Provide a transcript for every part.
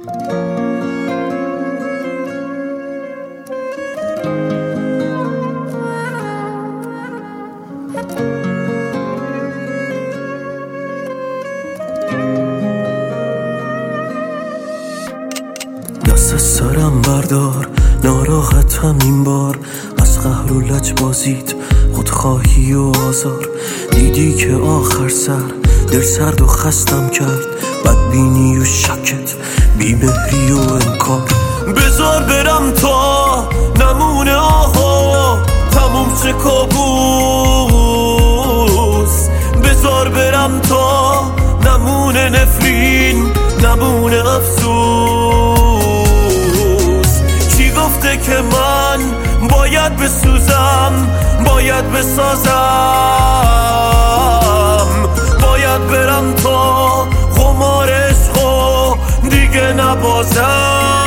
دست از سرم بردار، ناراحتم این بار از قهر و لجبازیت، خودخواهی و آزار. دیدی که آخر سر دل سرد و خستم کرد، بدبینی و شکت، بیمهری و انکار. بذار برم تا نمونه آها تموم شه کابوس، بذار برم تا نمونه نفرین، نمونه افسوس. کی گفته که من باید بسوزم، باید بسازم، باید برم تا خمار عشقو دیگه نبازم.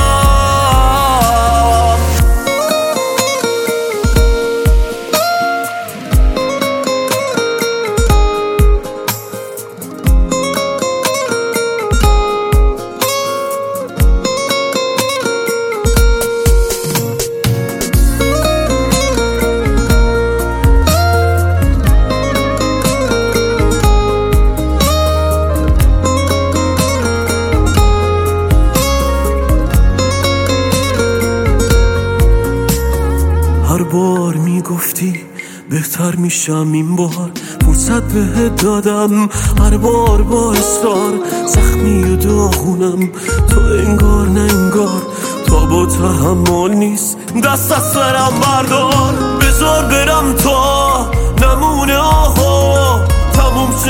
هر بار میگفتی بهتر میشم این بار، فرصت بهت دادم هر بار با اصرار، زخمی و داغونم تو انگار نه انگار، تا با تحمل نیست دست از سرم بردار. بذار برم تا نمونه آها تموم شه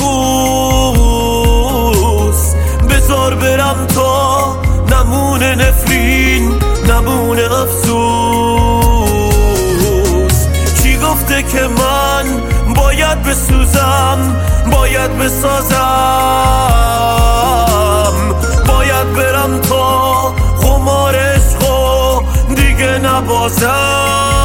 کابوس، بذار برم تا نمونه نفرین، نمونه افسوس. کی گفته که من باید بسوزم، باید بسازم، باید برم تا خمار عشقو دیگه نبازم.